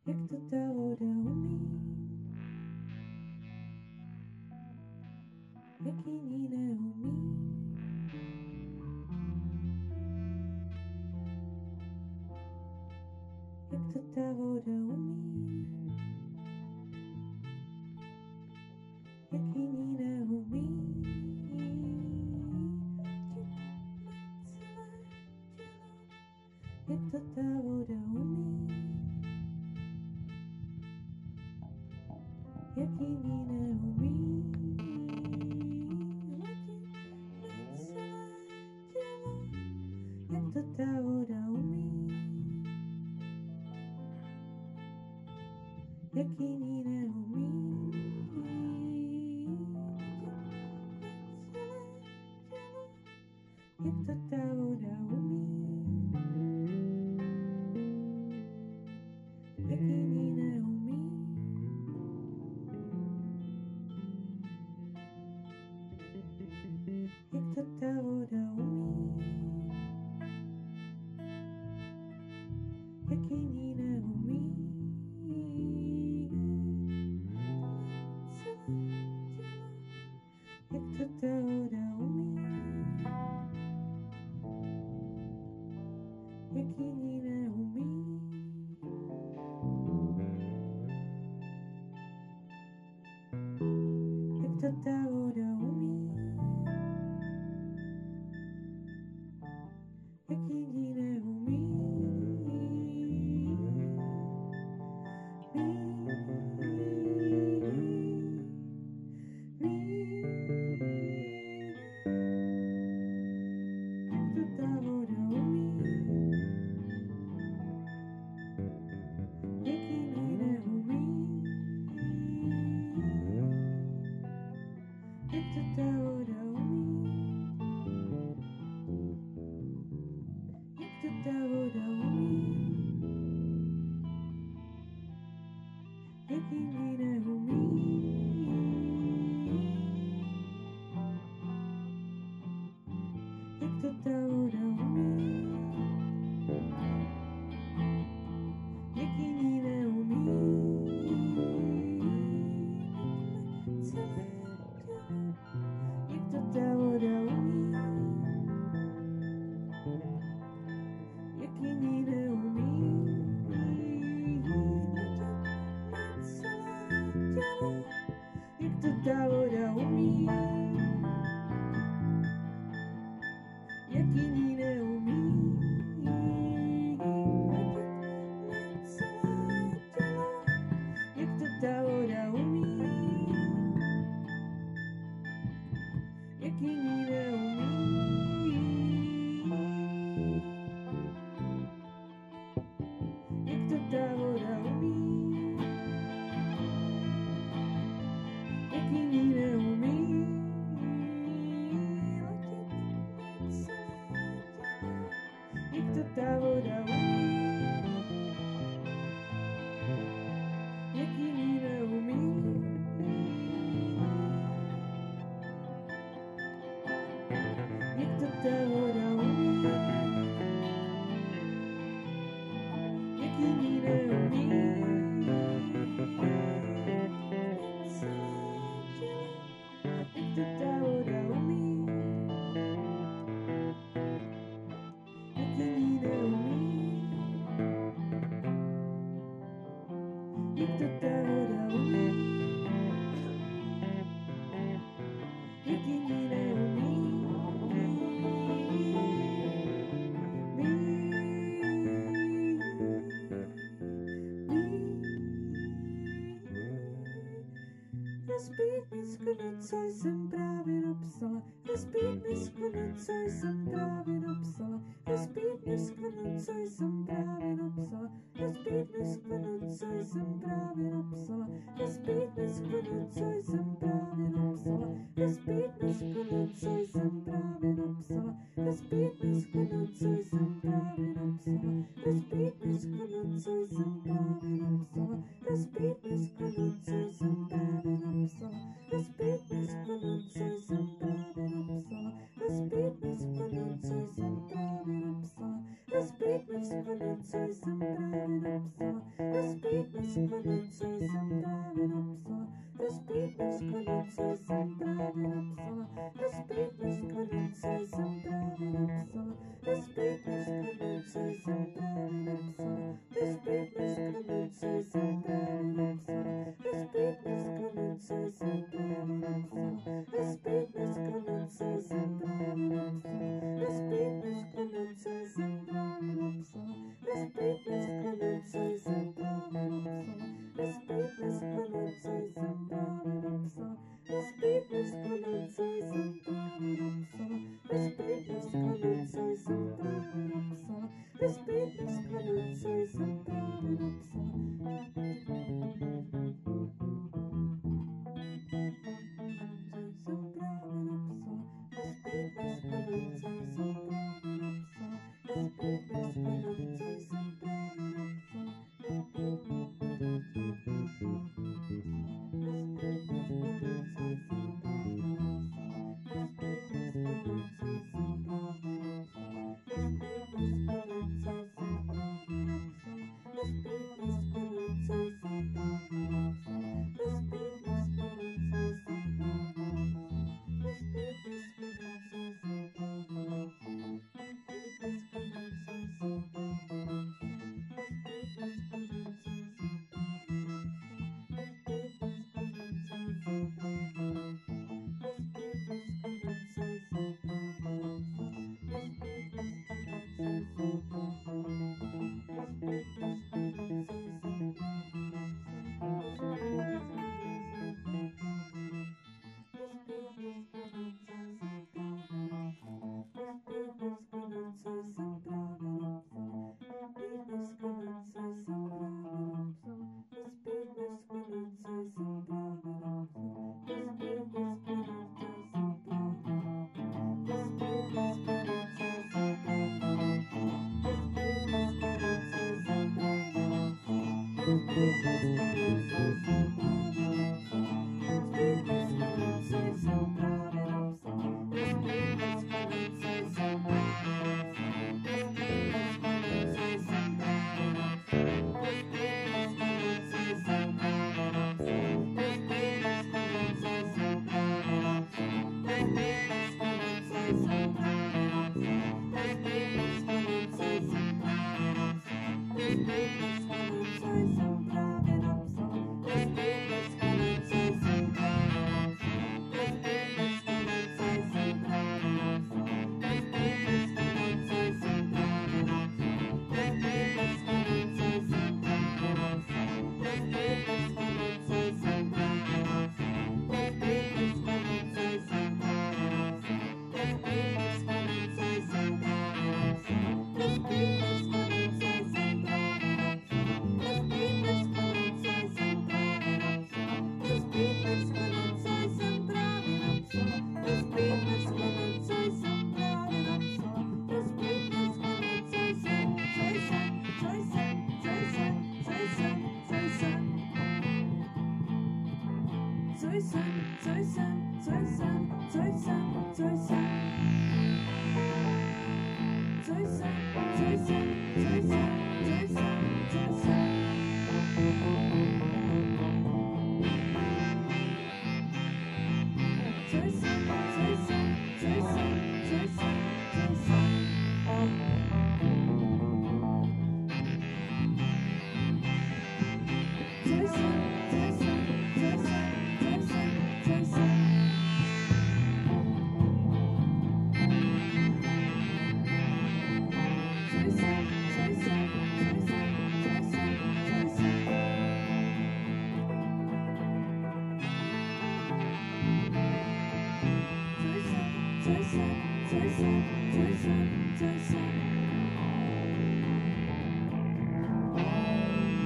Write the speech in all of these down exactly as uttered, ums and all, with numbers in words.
jak to ta voda umí, jak jiní neumí. Jak to ta voda umí, jak jiní neumí. Jak to ta voda umí, jak jiný neumí. Hladit na celé tělo, jak to ta voda umí, jak jiný neumí. Hladit na celé tělo, jak to ta voda umí, jak jiný neumí. Jak to ta voda umí, jak jiný neumí. Celé tělo, jak to ta voda umí, jak jiný neumí. Jak to ta voda umí, jak jiní neumí. Jak to ta voda umí, jak jiní neumí. Jak to ta voda umí, jak to ta voda umí, jak jiný neumí. Jak to ta voda umí, jak jiný neumí. Celé tělo, jak to ta voda umí, jak jiný neumí. Na celé tělo, jak to ta voda umí, jak jiný neumí. Na celé tělo, jak to ta voda umí, jak jiný neumí. Jak to ta voda umí, jak jiný neumí. Letět na celé tělo, jak to ta voda umí, jak jiný neumí. Jak to ta voda umí, jak jiný neumí. Celé tělo, jak to ta voda umí, jak jiný neumí. Jak to ta voda umí, jak jiný neumí. Rozbít mi skoro, co jsem právě napsala. Rozbít mi skoro, co jsem právě napsala. Rozbít mi skoro, co jsem právě napsala. Rozbít mi skoro, co jsem právě napsala. Rozbít mi skoro, co jsem právě napsala. Rozbít mi skoro, co jsem právě napsala. Rozbít mi skoro, co jsem právě napsala. Rozbít mi skoro, co jsem právě napsala. Rozbít mi skoro, co jsem právě napsala. Rozbít mi skoro, co jsem právě napsala. Rozbít mi skoro, co jsem právě napsala. napsala, respít mi vzpomenout, co jsem právě napsala, respít mi vzpomenout, co jsem právě napsala, respít mi vzpomenout, co jsem právě napsala, respít mi vzpomenout, co jsem právě napsala, respít mi vzpomenout, co jsem právě napsala, respít mi vzpomenout, co jsem právě napsala, respít mi vzpomenout, co jsem právě napsala, respít mi vzpomenout, co jsem právě napsala, respít mi vzpomenout, co jsem právě napsala, respít mi vzpomenout, co jsem právě napsala, respít mi vzpomenout, co jsem právě napsala, respít mi vzpomenout, co jsem právě napsala, respít mi vzpomenout, co jsem právě napsala, respít mi vzpomenout, co jsem právě napsala.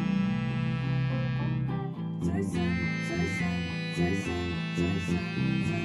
Jason, Jason, Jason, Jason, Jason.